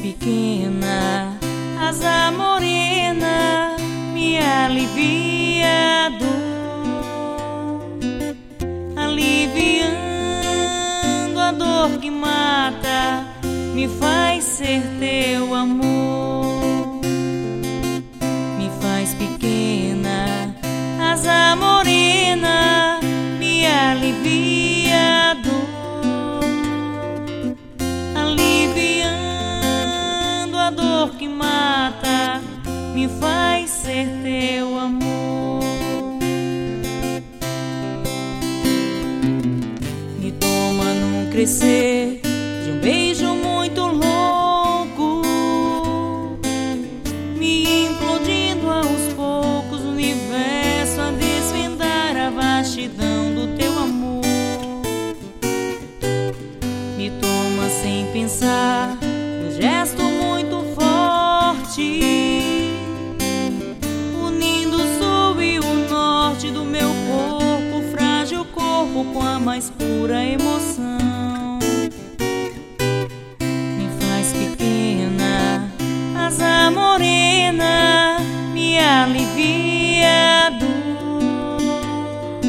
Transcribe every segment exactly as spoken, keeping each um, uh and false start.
pequena, asa morena, me alivia a dor, aliviando a dor que mata, me faz ser teu amor. Me faz pequena, asa morena, me alivia a dor, aliviando a dor que mata, me faz ser teu amor. Me toma num crescer de um beijo muito louco, me implodindo aos poucos o universo a desvendar a vastidão do teu amor. Me toma sem pensar, um gesto muito forte, unindo o sul e o norte do meu corpo, frágil corpo com a mais pura emoção. Me faz pequena, asa morena, me alivia a dor,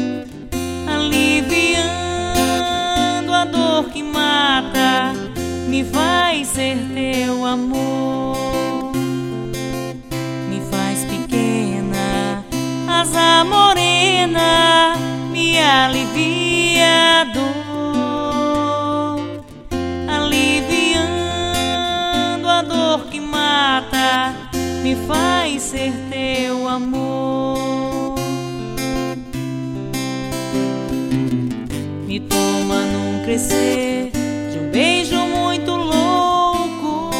aliviando a dor que mata, me faz ser teu amor. Me faz pequena, asa morena, me alivia a dor, aliviando a dor que mata, me faz ser teu amor. Me toma num crescer de um beijo muito louco,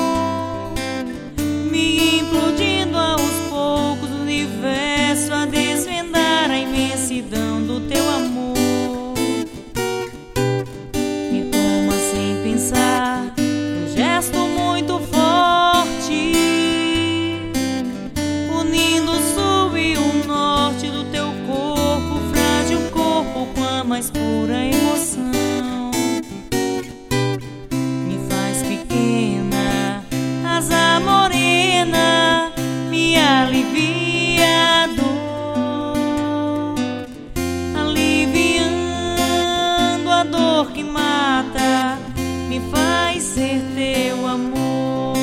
me implodindo aos poucos o universo a desvendar a imensidão do teu amor. Me toma sem pensar, um gesto muito forte, unindo o sul e o norte do teu corpo, frágil corpo com a mais pura emoção. Me faz pequena, asa morena, me alivia a dor, aliviando a dor que mata, me faz ser teu amor.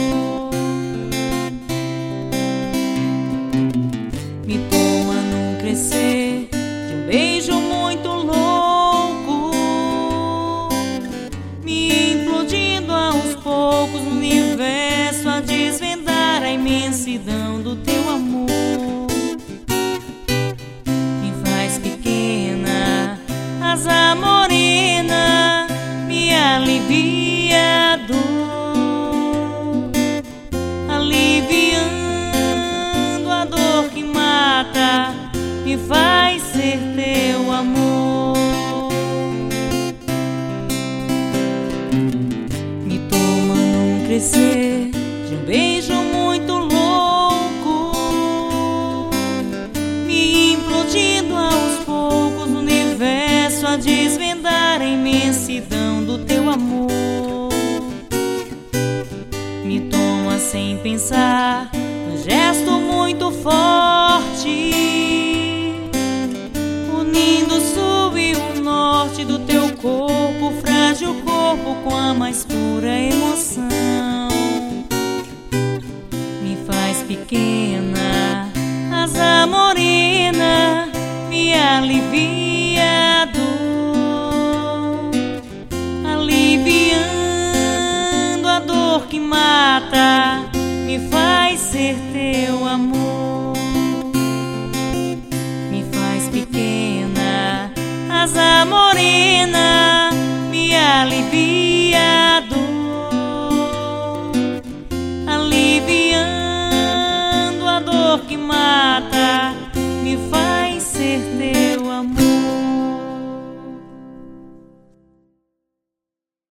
Me toma num crescer de um beijo muito louco, me implodindo aos poucos no universo a desvendar a imensidão do teu amor. Me faz pequena, asa morena, me alivia a dor, aliviando a dor que mata, me faz ser teu amor. Me toma num crescer de um beijo muito louco, me implodindo aos poucos o universo a desvendar a imensidão do teu amor. Me toma sem pensar, um gesto muito forte, unindo o sul e o norte do teu corpo, frágil corpo com a mais pura emoção. Me faz pequena, asa